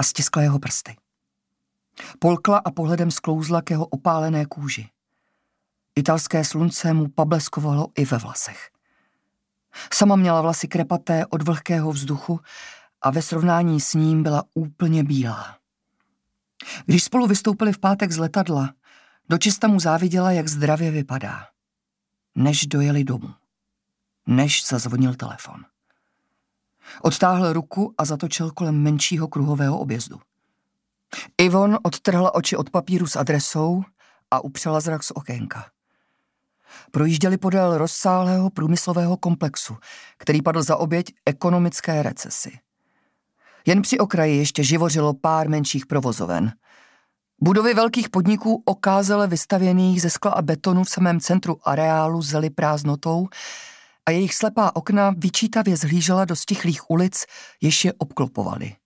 a stiskla jeho prsty. Polkla a pohledem sklouzla k jeho opálené kůži. Italské slunce mu pableskovalo i ve vlasech. Sama měla vlasy krepaté od vlhkého vzduchu a ve srovnání s ním byla úplně bílá. Když spolu vystoupili v pátek z letadla, dočista mu záviděla, jak zdravě vypadá. Než dojeli domů. Než zazvonil telefon. Odtáhl ruku a zatočil kolem menšího kruhového objezdu. Yvonne odtrhla oči od papíru s adresou a upřela zrak z okénka. Projížděli podél rozsáhlého průmyslového komplexu, který padl za oběť ekonomické recesi. Jen při okraji ještě živořilo pár menších provozoven. Budovy velkých podniků okázale vystavěných ze skla a betonu v samém centru areálu zely prázdnotou a jejich slepá okna vyčítavě zhlížela do stichlých ulic, jež je obklopovaly.